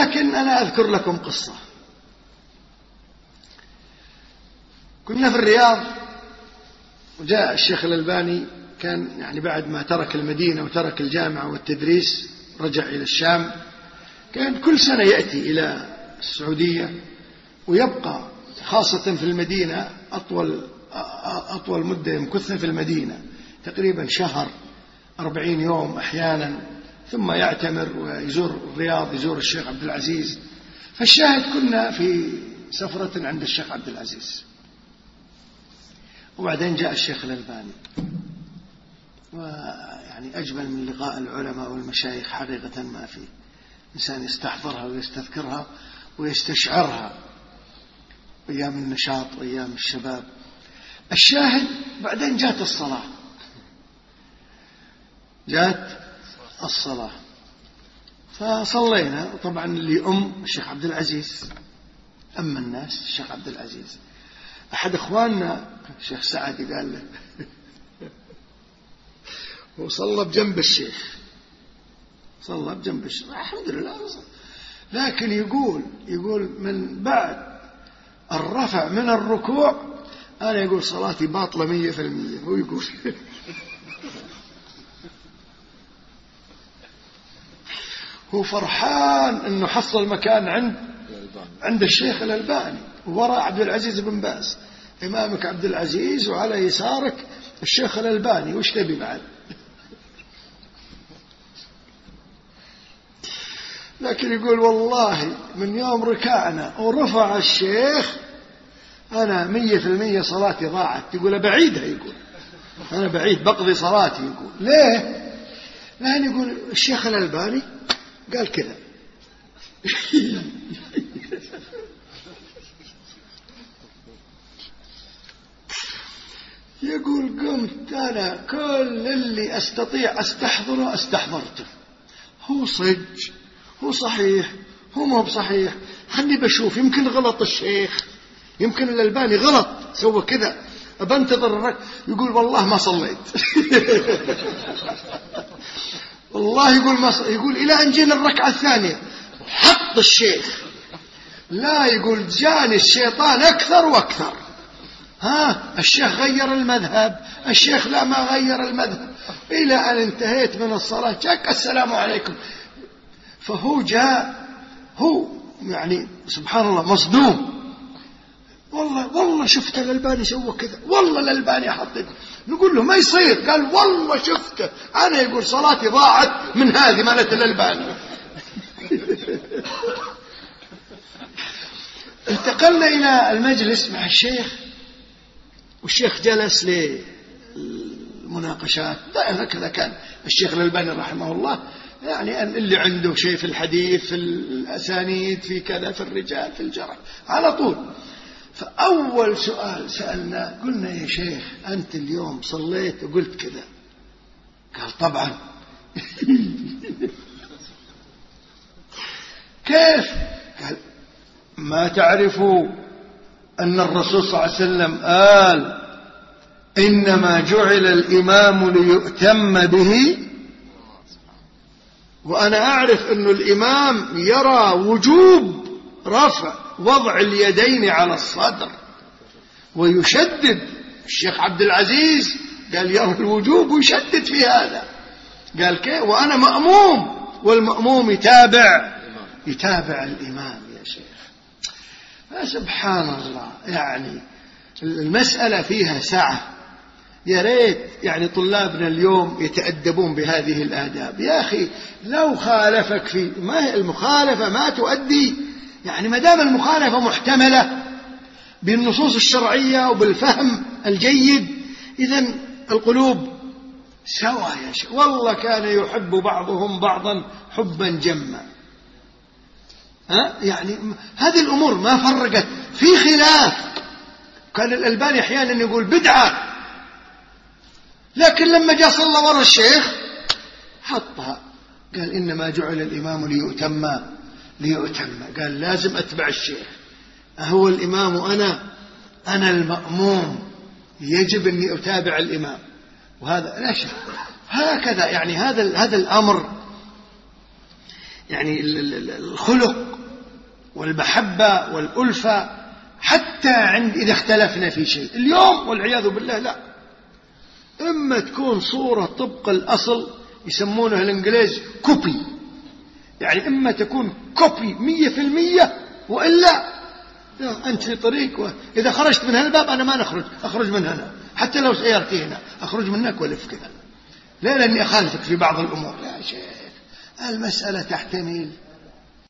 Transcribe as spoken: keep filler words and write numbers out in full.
لكن أنا أذكر لكم قصة. كنا في الرياض وجاء الشيخ الألباني، كان يعني بعد ما ترك المدينة وترك الجامعة والتدريس رجع إلى الشام. كان كل سنة يأتي إلى السعودية ويبقى خاصة في المدينة أطول أطول مدة يمكثها في المدينة، تقريبا شهر أربعين يوم أحيانا، ثم يعتمر ويزور الرياض، يزور الشيخ عبد العزيز. فالشاهد كنا في سفرة عند الشيخ عبد العزيز، وبعدين جاء الشيخ الألباني، ويعني أجمل من لقاء العلماء والمشايخ حقيقة ما في إنسان يستحضرها ويستذكرها ويستشعرها أيام النشاط وأيام الشباب. الشاهد بعدين جاءت الصلاة، جاءت الصلاة فصلينا. طبعا اللي أم الشيخ عبد العزيز، أم الناس الشيخ عبد العزيز. أحد إخواننا الشيخ سعد قال له وصلى بجنب الشيخ، صلى بجنب الشيخ الحمد لله. لكن يقول يقول من بعد الرفع من الركوع أنا يقول صلاتي باطلة مية في المية. هو يقول هو فرحان أنه حصل مكان عند عند الشيخ الألباني وراء عبد العزيز بن باز. إمامك عبد العزيز وعلى يسارك الشيخ الألباني، وش تبي بعد؟ لكن يقول والله من يوم ركعنا ورفع الشيخ أنا مية في المية صلاتي ضاعت. يقول بعيدها، يقول أنا بعيد بقضي صلاتي. يقول ليه؟ لأن يقول الشيخ الألباني قال كذا. يقول قمت أنا كل اللي أستطيع أستحضره استحضرته. هو صج، هو صحيح، هو ما هو بصحيح، خلني بشوف يمكن غلط الشيخ، يمكن الألباني غلط سوى كذا، أبنتظر الركعة. يقول والله ما صليت. والله يقول ما صليت. يقول إلى أن جينا الركعة الثانية حط الشيخ، لا يقول جاني الشيطان أكثر وأكثر. ها الشيخ غير المذهب، الشيخ لا ما غير المذهب، إلى أن انتهيت من الصلاة جاك السلام عليكم. فهو جاء هو يعني سبحان الله مصدوم. والله والله شفت الألباني سوى كذا، والله الألباني حط. نقول له ما يصير. قال والله شفته أنا، يقول صلاتي ضاعت من هذه مالت الألباني. انتقلنا إلى المجلس مع الشيخ، والشيخ جلس للمناقشات. هكذا كان الشيخ الألباني رحمه الله، يعني أن اللي عنده شيء في الحديث، في الأسانيد، في كذا، في الرجال، في الجرح، على طول. فأول سؤال سألنا قلنا يا شيخ أنت اليوم صليت وقلت كذا؟ قال طبعا. كيف؟ قال ما تعرفوا أن الرسول صلى الله عليه وسلم قال إنما جعل الإمام ليؤتم به، وأنا أعرف أن الإمام يرى وجوب رفع وضع اليدين على الصدر ويشدد. الشيخ عبد العزيز قال يرى الوجوب ويشدد في هذا. قال كيف وأنا مأموم، والمأموم يتابع يتابع الإمام يا شيخ. فسبحان الله، يعني المسألة فيها سعة. يا ريت يعني طلابنا اليوم يتأدبون بهذه الآداب. يا أخي لو خالفك في ما المخالفة ما تؤدي، يعني ما دام المخالفة محتملة بالنصوص الشرعية وبالفهم الجيد، إذن القلوب سوا يا شيخ. والله كان يحب بعضهم بعضا حبا جما. ها يعني هذه الأمور ما فرقت في خلاف. كان الألباني أحيانا يقول بدعة، لكن لما جاء صلى ورا الشيخ حطها. قال إنما جعل الإمام ليؤتم ليؤتم قال لازم أتبع الشيخ. هو الإمام أنا أنا المأموم، يجب أني أتابع الإمام. وهذا لا شك هكذا، يعني هذا هذا الأمر، يعني الخلق والمحبة والألفة، حتى عند إذا اختلفنا في شيء. اليوم والعياذ بالله لا، إما تكون صورة طبق الأصل، يسمونه الإنجليز كوبي، يعني إما تكون كوبي مية في المية، وإلا أنت في طريق، وإذا خرجت من هالباب أنا ما نخرج، أخرج من هنا، حتى لو سيارتي هنا أخرج منك ولف كذا، لا لأني أخالفك في بعض الأمور. يا شيخ المسألة تحتمل